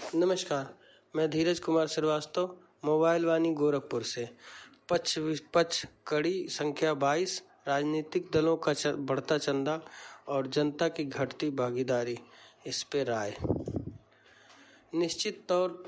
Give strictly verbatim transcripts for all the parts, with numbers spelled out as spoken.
नमस्कार, मैं धीरज कुमार श्रीवास्तव मोबाइल वाणी गोरखपुर से। पक्ष विपक्ष कड़ी संख्या बाईस, राजनीतिक दलों का बढ़ता चंदा और जनता की घटती भागीदारी, इस पे राय। निश्चित तौर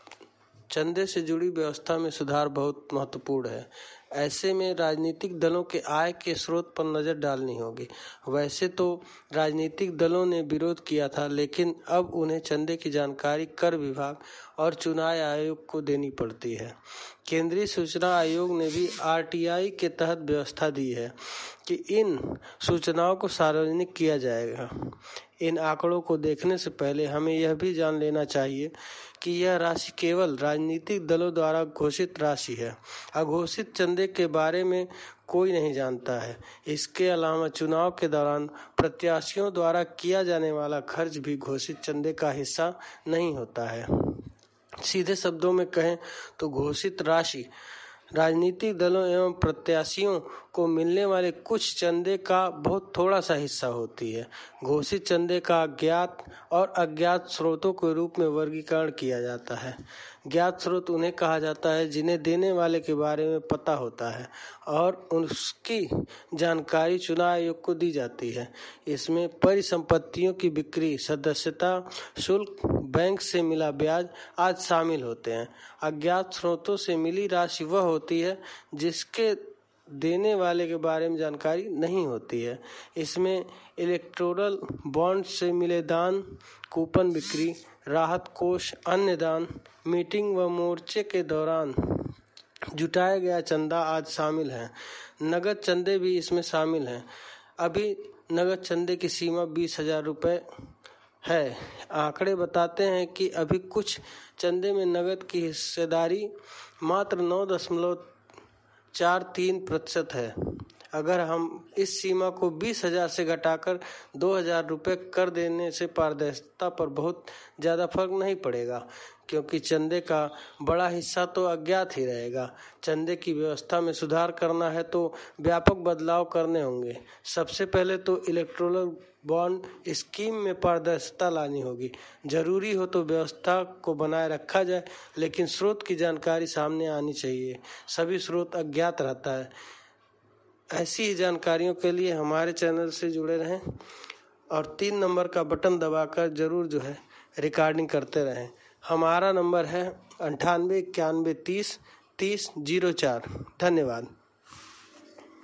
चंदे से जुड़ी व्यवस्था में सुधार बहुत महत्वपूर्ण है। ऐसे में राजनीतिक दलों के आय के स्रोत पर नजर डालनी होगी। वैसे तो राजनीतिक दलों ने विरोध किया था, लेकिन अब उन्हें चंदे की जानकारी कर विभाग और चुनाव आयोग को देनी पड़ती है। केंद्रीय सूचना आयोग ने भी आर टी आई के तहत व्यवस्था दी है कि इन सूचनाओं को सार्वजनिक किया जाएगा। इन आंकड़ों को देखने से पहले हमें यह भी जान लेना चाहिए कि यह राशि केवल राजनीतिक दलों द्वारा घोषित राशि है। अघोषित चंदे के बारे में कोई नहीं जानता है। इसके अलावा चुनाव के दौरान प्रत्याशियों द्वारा किया जाने वाला खर्च भी घोषित चंदे का हिस्सा नहीं होता है। सीधे शब्दों में कहें तो घोषित राशि राजनीतिक दलों एवं प्रत्याशियों को मिलने वाले कुछ चंदे का बहुत थोड़ा सा हिस्सा होती है। घोषित चंदे का अज्ञात और अज्ञात स्रोतों के रूप में वर्गीकरण किया जाता है। ज्ञात स्रोत उन्हें कहा जाता है जिन्हें देने वाले के बारे में पता होता है और उसकी जानकारी चुनाव आयोग को दी जाती है। इसमें परिसंपत्तियों की बिक्री, सदस्यता शुल्क, बैंक से मिला ब्याज आदि शामिल होते हैं। अज्ञात स्रोतों से मिली राशि वह होती है जिसके देने वाले के बारे में जानकारी नहीं होती है। इसमें इलेक्टोरल बॉन्ड से मिले दान, कूपन बिक्री, राहत कोष, अन्य दान, मीटिंग व मोर्चे के दौरान जुटाया गया चंदा आदि शामिल हैं। नगद चंदे भी इसमें शामिल हैं। अभी नगद चंदे की सीमा बीस हजार रुपये है। आंकड़े बताते हैं कि अभी कुछ चंदे में नगद की हिस्सेदारी मात्र नौ दशमलव चार तीन प्रतिशत है। अगर हम इस सीमा को बीस हजार से घटाकर दो हजार रुपये कर देने से पारदर्शिता पर बहुत ज़्यादा फर्क नहीं पड़ेगा, क्योंकि चंदे का बड़ा हिस्सा तो अज्ञात ही रहेगा। चंदे की व्यवस्था में सुधार करना है तो व्यापक बदलाव करने होंगे। सबसे पहले तो इलेक्टोरल बॉन्ड स्कीम में पारदर्शिता लानी होगी। जरूरी हो तो व्यवस्था को बनाए रखा जाए, लेकिन स्रोत की जानकारी सामने आनी चाहिए। सभी स्रोत अज्ञात रहता है। ऐसी ही जानकारियों के लिए हमारे चैनल से जुड़े रहें और तीन नंबर का बटन दबाकर जरूर जो है रिकॉर्डिंग करते रहें। हमारा नंबर है अंठानवे इक्यानवे तीस तीस जीरो चार। धन्यवाद।